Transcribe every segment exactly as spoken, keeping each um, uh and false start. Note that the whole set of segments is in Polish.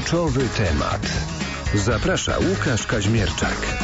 Kluczowy temat. Zaprasza Łukasz Kaźmierczak.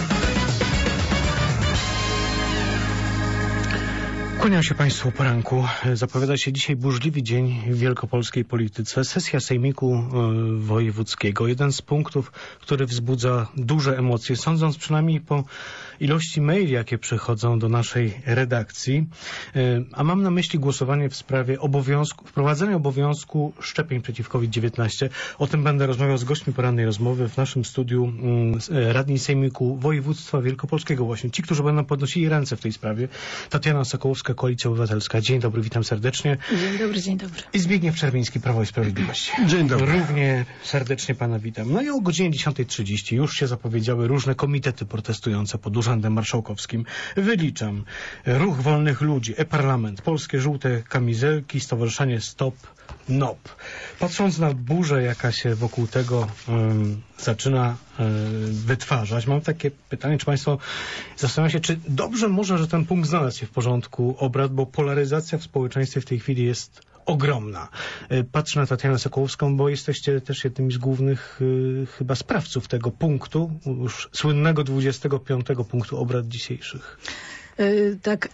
Kłaniam się Państwu po ranku. Zapowiada się dzisiaj burzliwy dzień w wielkopolskiej polityce. Sesja Sejmiku Wojewódzkiego. Jeden z punktów, który wzbudza duże emocje, sądząc przynajmniej po ilości maili, jakie przychodzą do naszej redakcji. A mam na myśli głosowanie w sprawie obowiązku, wprowadzenia obowiązku szczepień przeciw COVID dziewiętnaście. O tym będę rozmawiał z gośćmi porannej rozmowy w naszym studiu radni Sejmiku Województwa Wielkopolskiego. Właśnie ci, którzy będą podnosili ręce w tej sprawie. Tatiana Sokołowska, Koalicja Obywatelska. Dzień dobry, witam serdecznie. Dzień dobry, dzień dobry. I Zbigniew Czerwiński, Prawo i Sprawiedliwość. Dzień dobry. Równie serdecznie pana witam. No i o godzinie dziesiątej trzydzieści już się zapowiedziały różne komitety protestujące pod Urzędem Marszałkowskim. Wyliczam. Ruch Wolnych Ludzi, E-Parlament, Polskie Żółte Kamizelki, Stowarzyszenie Stop N O P. Patrząc na burzę, jaka się wokół tego um, zaczyna um, wytwarzać, mam takie pytanie, czy Państwo zastanawiają się, czy dobrze może, że ten punkt znalazł się w porządku obrad, bo polaryzacja w społeczeństwie w tej chwili jest ogromna. Patrzę na Tatianę Sokołowską, bo jesteście też jednymi z głównych y, chyba sprawców tego punktu, już słynnego dwudziestego piątego punktu obrad dzisiejszych. Tak,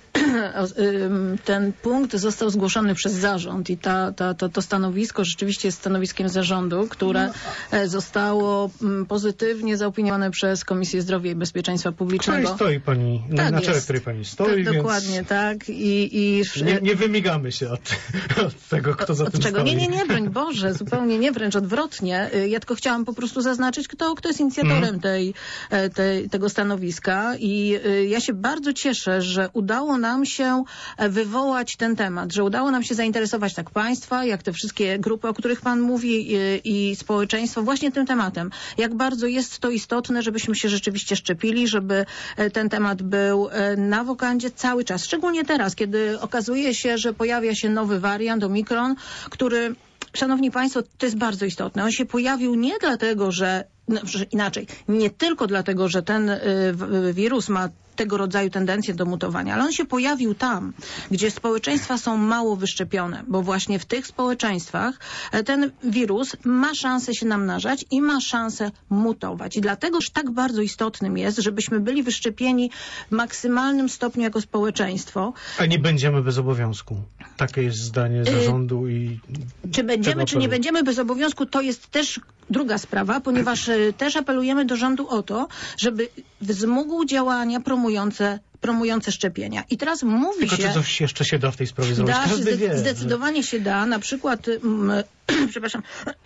ten punkt został zgłoszony przez zarząd i ta, ta, to, to stanowisko rzeczywiście jest stanowiskiem zarządu, które zostało pozytywnie zaopiniowane przez Komisję Zdrowia i Bezpieczeństwa Publicznego. Której stoi pani, na, tak na czele jest. której pani stoi, tak, więc dokładnie, tak. I, i... Nie, nie wymigamy się od, od tego, kto za od tym czego? stoi. Nie, nie, nie, broń Boże, zupełnie nie, wręcz odwrotnie. Ja tylko chciałam po prostu zaznaczyć, kto, kto jest inicjatorem mm. tej, tej, tego stanowiska i ja się bardzo cieszę, że udało nam się wywołać ten temat, że udało nam się zainteresować tak państwa, jak te wszystkie grupy, o których pan mówi i, i społeczeństwo właśnie tym tematem. Jak bardzo jest to istotne, żebyśmy się rzeczywiście szczepili, żeby ten temat był na wokandzie cały czas. Szczególnie teraz, kiedy okazuje się, że pojawia się nowy wariant, Omikron, który, szanowni państwo, to jest bardzo istotne. On się pojawił nie dlatego, że No, inaczej, nie tylko dlatego, że ten y, wirus ma tego rodzaju tendencje do mutowania, ale on się pojawił tam, gdzie społeczeństwa są mało wyszczepione, bo właśnie w tych społeczeństwach ten wirus ma szansę się namnażać i ma szansę mutować. I dlatego tak bardzo istotnym jest, żebyśmy byli wyszczepieni w maksymalnym stopniu jako społeczeństwo. A nie będziemy bez obowiązku. Takie jest zdanie zarządu i... Czy będziemy, czy nie będziemy bez obowiązku, to jest też druga sprawa, ponieważ też apelujemy do rządu o to, żeby wzmógł działania promujące promujące szczepienia. I teraz mówi Tylko się... Tylko czy coś jeszcze się da w tej sprawie zrobić? Da, Każdy zde wie, zdecydowanie że... się da. Na przykład, mm, przepraszam...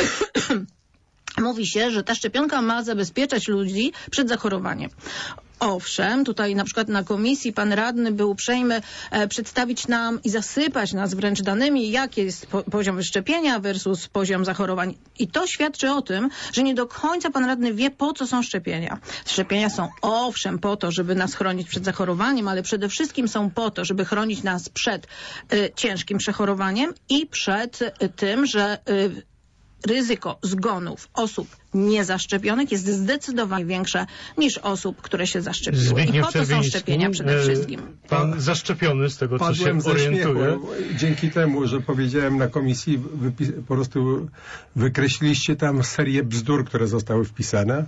Mówi się, że ta szczepionka ma zabezpieczać ludzi przed zachorowaniem. Owszem, tutaj na przykład na komisji pan radny był uprzejmy e, przedstawić nam i zasypać nas wręcz danymi, jaki jest po, poziom wyszczepienia versus poziom zachorowań. I to świadczy o tym, że nie do końca pan radny wie, po co są szczepienia. Szczepienia są owszem po to, żeby nas chronić przed zachorowaniem, ale przede wszystkim są po to, żeby chronić nas przed e, ciężkim przechorowaniem i przed e, tym, że e, ryzyko zgonów osób niezaszczepionych jest zdecydowanie większe niż osób, które się zaszczepiły. Zbigniew I po co są szczepienia przede wszystkim? Pan zaszczepiony z tego, co się ze orientuje. Śmiechu. Dzięki temu, że powiedziałem na komisji, po prostu wykreśliliście tam serię bzdur, które zostały wpisane.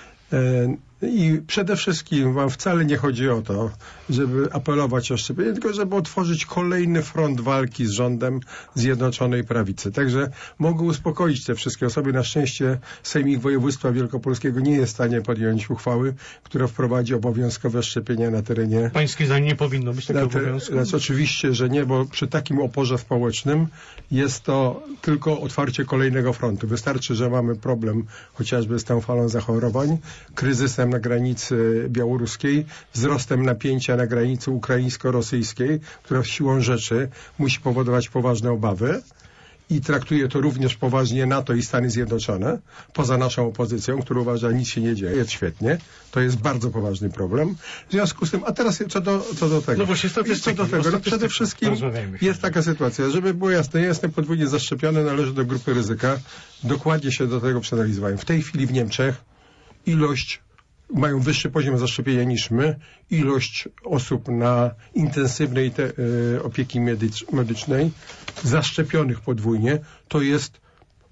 I przede wszystkim wam wcale nie chodzi o to, żeby apelować o szczepienie, tylko żeby otworzyć kolejny front walki z rządem Zjednoczonej Prawicy. Także mogę uspokoić te wszystkie osoby. Na szczęście Sejmik Województwa Wielkopolskiego nie jest w stanie podjąć uchwały, która wprowadzi obowiązkowe szczepienia na terenie... Pańskie zdanie nie powinno być takiego obowiązku? Znaczy, oczywiście, że nie, bo przy takim oporze społecznym jest to tylko otwarcie kolejnego frontu. Wystarczy, że mamy problem chociażby z tą falą zachorowań, kryzysem na granicy białoruskiej, wzrostem napięcia na granicy ukraińsko-rosyjskiej, która siłą rzeczy musi powodować poważne obawy i traktuje to również poważnie NATO i Stany Zjednoczone, poza naszą opozycją, która uważa, że nic się nie dzieje, jest świetnie. To jest bardzo poważny problem. W związku z tym, a teraz co do, co do tego. No właśnie co do tego, no przede wszystkim jest taka sytuacja, żeby było jasne, ja jestem podwójnie zaszczepiony, należę do grupy ryzyka. Dokładnie się do tego przeanalizowałem. W tej chwili w Niemczech ilość mają wyższy poziom zaszczepienia niż my. Ilość osób na intensywnej te, y, opieki medycz, medycznej zaszczepionych podwójnie to jest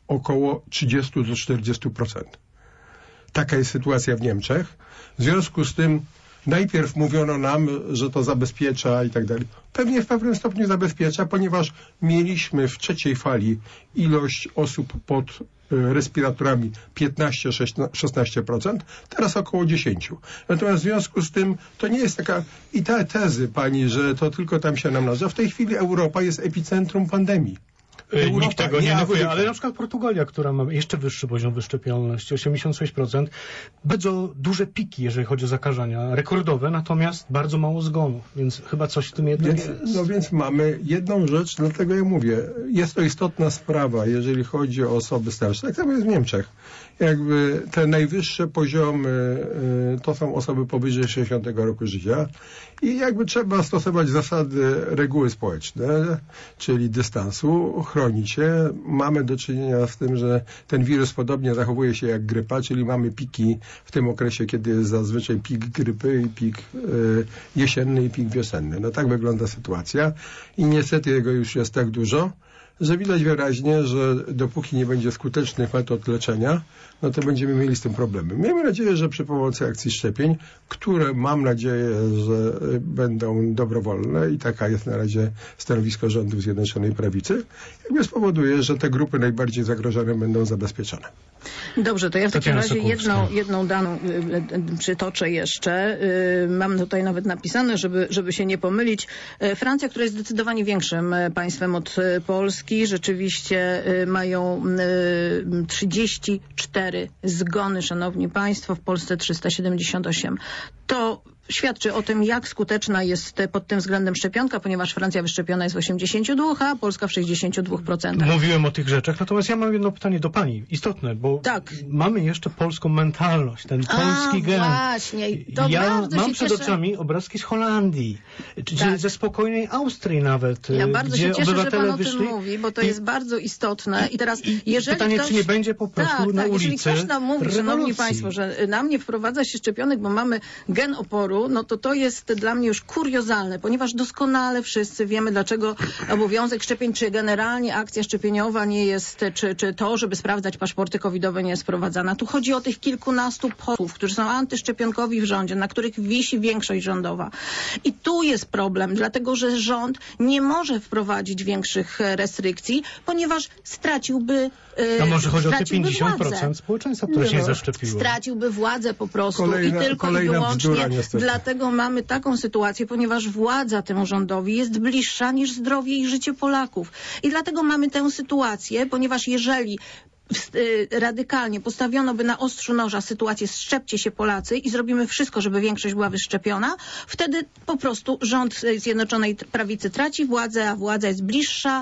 około trzydzieści do czterdziestu procent. Taka jest sytuacja w Niemczech. W związku z tym najpierw mówiono nam, że to zabezpiecza i tak dalej. Pewnie w pewnym stopniu zabezpiecza, ponieważ mieliśmy w trzeciej fali ilość osób pod respiratorami piętnaście do szesnastu procent, teraz około dziesięć procent. Natomiast w związku z tym to nie jest taka i te tezy pani, że to tylko tam się nam należy. W tej chwili Europa jest epicentrum pandemii. Europa, Nikt tego nie neguje, Afryka. ale na przykład Portugalia, która ma jeszcze wyższy poziom wyszczepialności, osiemdziesiąt sześć procent, bardzo duże piki, jeżeli chodzi o zakażenia, rekordowe, natomiast bardzo mało zgonów, więc chyba coś w tym jednak Więc, jest. no więc mamy jedną rzecz, dlatego ja mówię, jest to istotna sprawa, jeżeli chodzi o osoby starsze. Tak samo jest w Niemczech. Jakby te najwyższe poziomy y, to są osoby powyżej sześćdziesiątego roku życia i jakby trzeba stosować zasady reguły społeczne, czyli dystansu, chronić się. Mamy do czynienia z tym, że ten wirus podobnie zachowuje się jak grypa, czyli mamy piki w tym okresie, kiedy jest zazwyczaj pik grypy i pik y, jesienny i pik wiosenny. No tak wygląda sytuacja i niestety jego już jest tak dużo, że widać wyraźnie, że dopóki nie będzie skutecznych metod leczenia, no to będziemy mieli z tym problemy. Miejmy nadzieję, że przy pomocy akcji szczepień, które mam nadzieję, że będą dobrowolne i taka jest na razie stanowisko rządu Zjednoczonej Prawicy, jakby spowoduje, że te grupy najbardziej zagrożone będą zabezpieczone. Dobrze, to ja w takim Tatiana razie Sokołowska. jedną, jedną daną y, y, przytoczę jeszcze. Y, mam tutaj nawet napisane, żeby, żeby się nie pomylić. Y, Francja, która jest zdecydowanie większym y, państwem od y, Polski, rzeczywiście y, mają y, trzydzieści cztery zgony, szanowni państwo, w Polsce trzysta siedemdziesiąt osiem. To świadczy o tym, jak skuteczna jest pod tym względem szczepionka, ponieważ Francja wyszczepiona jest w osiemdziesięciu dwóch, a Polska w sześćdziesięciu dwóch procentach. Mówiłem o tych rzeczach, natomiast ja mam jedno pytanie do pani, istotne, bo Tak. mamy jeszcze polską mentalność, ten polski A, gen. właśnie. To ja bardzo mam się przed cieszę. oczami obrazki z Holandii, czy Tak. ze spokojnej Austrii nawet, Ja bardzo gdzie się cieszę, że obywatele pan o wyszli. tym mówi, bo to i- jest bardzo istotne. I teraz, jeżeli pytanie, ktoś... czy nie będzie po prostu tak, na tak, ulicy jeżeli ktoś nam mówi, szanowni rewolucji? państwo, że nam nie wprowadza się szczepionek, bo mamy gen oporu, no to to jest dla mnie już kuriozalne, ponieważ doskonale wszyscy wiemy, dlaczego obowiązek szczepień, czy generalnie akcja szczepieniowa nie jest, czy, czy to, żeby sprawdzać paszporty covidowe nie jest wprowadzana. Tu chodzi o tych kilkunastu posłów, którzy są antyszczepionkowi w rządzie, na których wisi większość rządowa. I tu jest problem, dlatego że rząd nie może wprowadzić większych e, restrykcji, ponieważ straciłby e, A może chodzi o te straciłby pięćdziesiąt władzę. procent społeczeństwa, które Nie się nie no, zaszczepiło. Straciłby władzę po prostu Kolejna- i tylko i kolejna wyłącznie bzdura, niestety. dlatego mamy taką sytuację, ponieważ władza temu rządowi jest bliższa niż zdrowie i życie Polaków. I dlatego mamy tę sytuację, ponieważ jeżeli w- y, radykalnie postawiono by na ostrzu noża sytuację szczepcie się Polacy i zrobimy wszystko, żeby większość była wyszczepiona, wtedy po prostu rząd y, Zjednoczonej Prawicy traci władzę, a władza jest bliższa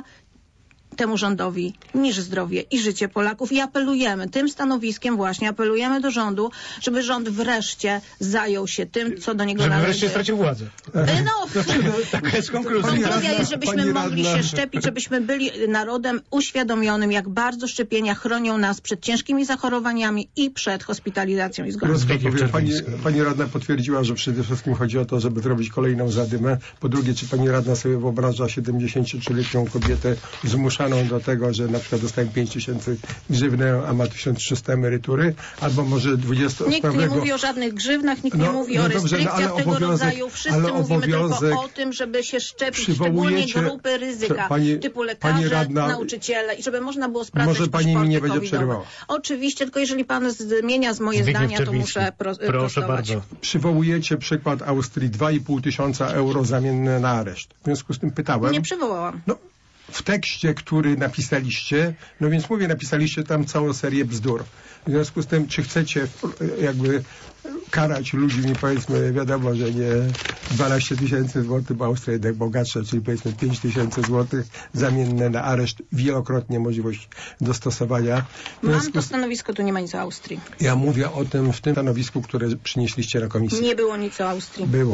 temu rządowi niż zdrowie i życie Polaków. I apelujemy, tym stanowiskiem właśnie apelujemy do rządu, żeby rząd wreszcie zajął się tym, co do niego Żeby należy. wreszcie stracił władzę. E, No, Taka jest konkluzja. Pani konkluzja radna- jest, żebyśmy pani mogli radna- się szczepić, żebyśmy byli narodem uświadomionym, jak bardzo szczepienia chronią nas przed ciężkimi zachorowaniami i przed hospitalizacją i zgonem. Krótko Zbigniew powiem, pani, Czerwiński. pani radna potwierdziła, że przede wszystkim chodzi o to, żeby zrobić kolejną zadymę. Po drugie, czy pani radna sobie wyobraża siedemdziesięciotrzyletnią kobietę zmuszaną do tego, że na przykład dostaje pięć tysięcy grzywnę, a ma tysiąc trzysta emerytury, albo może dwudziestoosobowego... Nikt nie mówi o żadnych grzywnach, nikt nie No, mówi no o dobrze, no restrykcjach ale tego obowiązek- rodzaju. Wszyscy ale mówimy obowiązek- tylko o tym, żeby się szczepić, szczególnie Przywołujecie- grupy ryzyka, Pani- typu pani lekarze, radna- nauczyciele i żeby można było sprawdzać Może pani mi paszporty nie będzie covidowe. przerywała. Oczywiście, tylko jeżeli pan zmienia z moje Zbigniew zdania, to Czerwiński. muszę pro, Proszę prostować. bardzo. Przywołujecie przykład Austrii, dwa i pół tysiąca euro zamienne na areszt. W związku z tym pytałem... Nie przywołałam. No, w tekście, który napisaliście, no więc mówię, napisaliście tam całą serię bzdur. W związku z tym, czy chcecie jakby karać ludzi, mi powiedzmy, wiadomo, że nie dwanaście tysięcy złotych, bo Austria jednak bogatsza, czyli powiedzmy pięć tysięcy złotych zamienne na areszt, wielokrotnie możliwość dostosowania. W Mam związku to z... stanowisko, tu nie ma nic o Austrii. Ja mówię o tym w tym stanowisku, które przynieśliście na komisję. Nie było nic o Austrii. Było.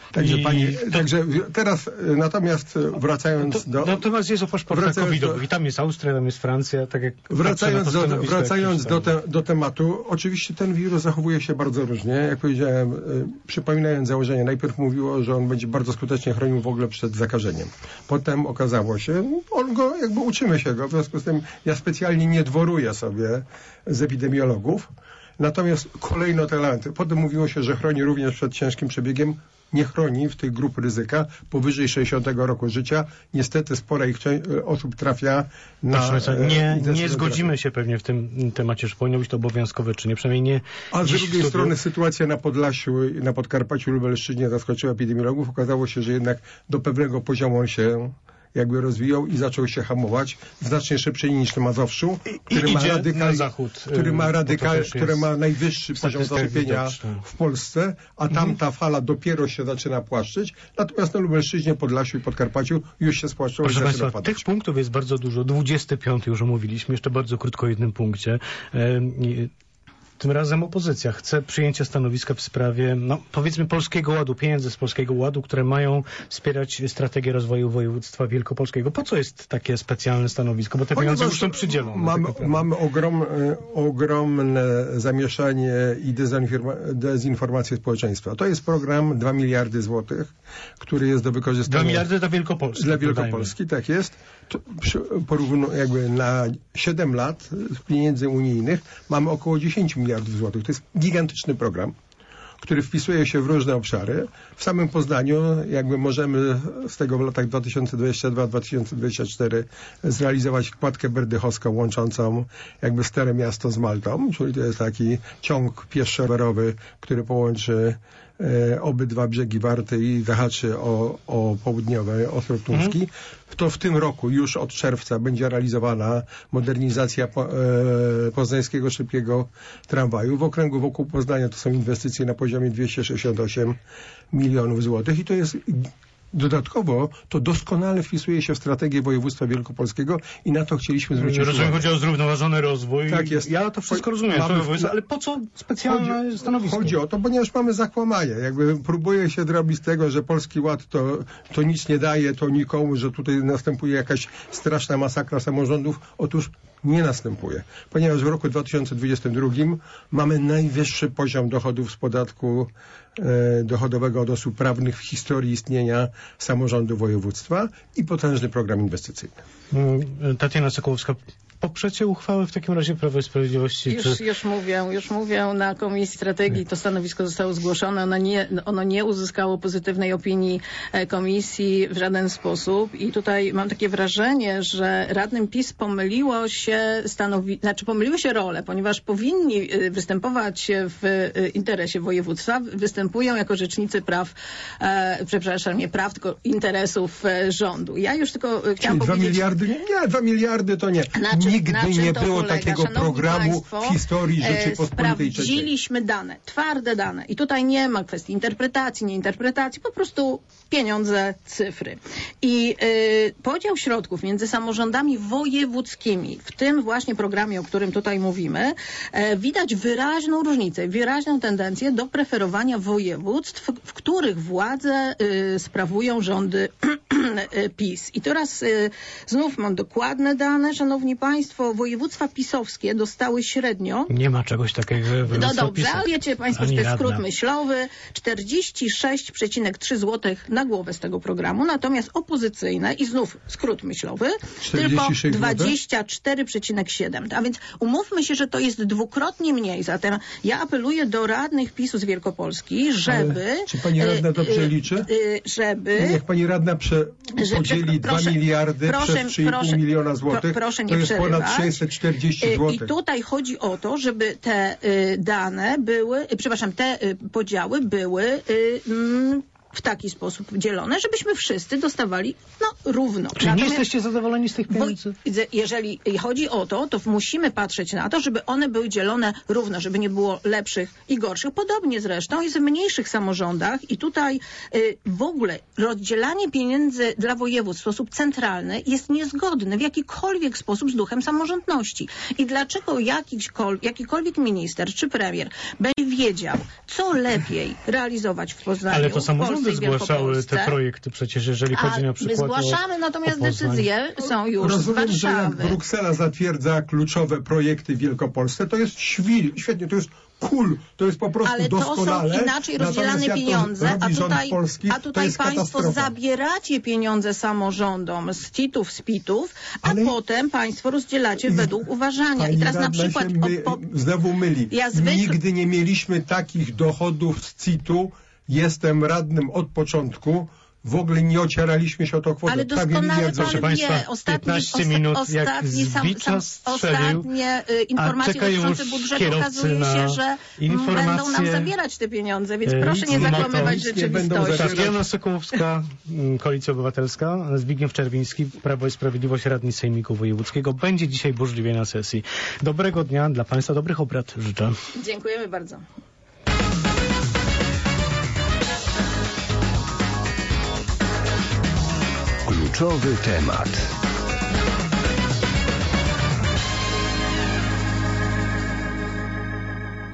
Także, I pani, to- także teraz natomiast wracając To, do... natomiast jest o paszportach wracając covidowych. do- I tam jest Austria, tam jest Francja, tak jak... Wracając, patrzę na to do, stanowisko, wracając jak do, przeczytałem. te, do tematu, oczywiście ten wirus zachowuje się bardzo różnie. Jak powiedziałem, y, przypominając założenie, najpierw mówiło, że on będzie bardzo skutecznie chronił w ogóle przed zakażeniem. Potem okazało się, on go, jakby uczymy się go, w związku z tym ja specjalnie nie dworuję sobie z epidemiologów. Natomiast kolejno te elementy. Potem mówiło się, że chroni również przed ciężkim przebiegiem. Nie chroni w tych grup ryzyka powyżej sześćdziesiątego roku życia. Niestety spora ich cze- osób trafia na... Proszę Państwa, e, nie, intensywną nie terapię. zgodzimy się pewnie w tym temacie, czy powinno być to obowiązkowe, czy nie. Przynajmniej nie. A z dziś w drugiej studiu. strony sytuacja na Podlasiu, na Podkarpaciu, Lubelszczyźnie zaskoczyła epidemiologów. Okazało się, że jednak do pewnego poziomu on się jakby rozwijał i zaczął się hamować w znacznie szybciej niż na Mazowszu, który ma, idzie radykal, na zachód, który ma, bo to radykal, też który jest ma najwyższy poziom statystykach zaszczepienia widoczne. w Polsce, a tamta fala dopiero się zaczyna płaszczyć. Natomiast na Lubelszczyźnie, Podlasiu i Podkarpaciu już się spłaszczyło i Proszę zaczyna Państwa, padać. tych punktów jest bardzo dużo. dwudziesty piąty już omówiliśmy, jeszcze bardzo krótko o jednym punkcie. Em, i- Tym razem opozycja chce przyjęcia stanowiska w sprawie, no powiedzmy, Polskiego Ładu, pieniędzy z Polskiego Ładu, które mają wspierać strategię rozwoju województwa wielkopolskiego. Po co jest takie specjalne stanowisko? Bo te pieniądze już są przydzielone. Mamy, tak naprawdę. mamy ogrom, ogromne zamieszanie i dezinforma- dezinformację społeczeństwa. To jest program dwa miliardy złotych, który jest do wykorzystania... Dwa miliardy dla Wielkopolski. Dla dodajmy. Wielkopolski, tak jest. To przy, porównu, jakby na siedem lat z pieniędzy unijnych mamy około dziesięć miliardów złotych. To jest gigantyczny program, który wpisuje się w różne obszary. W samym Poznaniu jakby możemy z tego w latach dwa tysiące dwudziestym drugim do dwa tysiące dwudziestego czwartego zrealizować kładkę berdychowską łączącą jakby Stare Miasto z Maltą, czyli to jest taki ciąg pieszo-rowerowy, który połączy e, obydwa brzegi Warty i zahaczy o, o południowy Ostrów Tuński. Mhm. To w tym roku już od czerwca będzie realizowana modernizacja po, e, poznańskiego szybkiego tramwaju. W okręgu wokół Poznania to są inwestycje na poziomie dwieście sześćdziesiąt osiem milionów złotych i to jest dodatkowo to doskonale wpisuje się w strategię województwa wielkopolskiego i na to chcieliśmy zwrócić Rozumiem, uwagę. chodzi o zrównoważony rozwój. Tak jest. Ja to wszystko Cho- rozumiem, mamy- mamy, ale po co specjalne Chodzi, stanowisko? chodzi o to, ponieważ mamy zakłamanie. Jakby próbuje się zrobić z tego, że Polski Ład to, to nic nie daje, to nikomu, że tutaj następuje jakaś straszna masakra samorządów. Otóż nie następuje, ponieważ w roku dwa tysiące dwudziestym drugim mamy najwyższy poziom dochodów z podatku e, dochodowego od osób prawnych w historii istnienia samorządu województwa i potężny program inwestycyjny. Mm, Tatiana Sokołowska, poprzecie uchwałę w takim razie Prawo i Sprawiedliwości? Już, Czy... już mówię, już mówię na Komisji Strategii, to stanowisko zostało zgłoszone, ono nie, ono nie uzyskało pozytywnej opinii e, Komisji w żaden sposób i tutaj mam takie wrażenie, że radnym PiS pomyliło się stanowi... znaczy pomyliły się role, ponieważ powinni e, występować w e, interesie województwa, występują jako rzecznicy praw, e, przepraszam, nie praw, tylko interesów e, rządu. Ja już tylko e, chciałam Czyli dwa powiedzieć... miliardy? Nie, dwa miliardy to nie. Na czym, Nigdy na czym nie to było polega? takiego Szanowni programu Państwo, w historii Rzeczypospolitej e, trzeciej. Sprawdziliśmy dane, twarde dane. I tutaj nie ma kwestii interpretacji, nie interpretacji, po prostu pieniądze, cyfry. I y, podział środków między samorządami wojewódzkimi, w tym właśnie programie, o którym tutaj mówimy, e, widać wyraźną różnicę, wyraźną tendencję do preferowania województw, w których władzę y, sprawują rządy PiS. I teraz y, znów mam dokładne dane, szanowni państwo, województwa pisowskie dostały średnio Nie ma czegoś takiego w no województwie dobrze, PiS-u. ale wiecie państwo, że Ani to jest skrót radna. myślowy, czterdzieści sześć przecinek trzy złotych na głowę z tego programu, natomiast opozycyjne i znów skrót myślowy, tylko czterdzieści sześć dwadzieścia cztery przecinek siedem. A więc umówmy się, że to jest dwukrotnie mniej. Zatem ja apeluję do radnych PiS-u z Wielkopolski, żeby... Ale czy pani radna dobrze y, y, liczy? y, żeby... Niech pani radna prze, Że- podzieli proszę- dwa miliardy proszę- przez trzy i pół proszę- miliona złotych. pro- proszę nie to jest ponad przerywać. sześćset czterdzieści Y, złotych. I tutaj chodzi o to, żeby te y, dane były, y, przepraszam, te y, podziały były y, mm, w taki sposób dzielone, żebyśmy wszyscy dostawali no równo. Czy nie Natomiast- jesteście zadowoleni z tych bo pieniędzy? jeżeli chodzi o to, to musimy patrzeć na to, żeby one były dzielone równo, żeby nie było lepszych i gorszych. Podobnie zresztą jest w mniejszych samorządach i tutaj y, w ogóle rozdzielanie pieniędzy dla województw w sposób centralny jest niezgodne w jakikolwiek sposób z duchem samorządności. I dlaczego jakikolwiek, jakikolwiek minister czy premier będzie wiedział, co lepiej realizować w Poznaniu, Ale to w samorządy samorządy w zgłaszały Wielkopolsce. te projekty przecież, jeżeli chodzi A na my przykład zgłaszamy, o, natomiast o Poznań. decyzje są już Rozumiem, z że jak Warszawy. Bruksela zatwierdza kluczowe projekty w Wielkopolsce, to jest świr, świetnie, to jest cool, to jest po prostu Ale to doskonale. są inaczej Natomiast rozdzielane jak to pieniądze, a robi rząd tutaj, polski, a to tutaj jest państwo katastrofa. zabieracie pieniądze samorządom z C I T-ów, z P I T-ów, a Ale- potem państwo rozdzielacie według uważania. Pani I teraz na radna przykład... się my, o- po- znowu myli. Ja zwykle- Nigdy nie mieliśmy takich dochodów z C I T-u. Jestem radnym od początku. W ogóle nie ocieraliśmy się o to kwotę. Ale Prawie doskonale miliard pan Proszę złotych. wie, państwa, ostatni, piętnaście osta- minut, jak ostatni z sam, bicza sam, strzelił, ostatnie y, a informacje czekają dotyczące już budżetu kierowcy okazuje na się, że mm, informacje. będą nam zabierać te pieniądze, więc E, proszę nie nic nie ma to. zakłamywać Nic nie będą rzeczywistości. zabierać. Tak, Joanna Sokołowska, mm, Koalicja Obywatelska, Zbigniew Czerwiński, Prawo i Sprawiedliwość, radny Sejmiku Wojewódzkiego. Będzie dzisiaj burzliwie na sesji. Dobrego dnia dla państwa, dobrych obrad życzę. Dziękujemy bardzo. Kluczowy temat.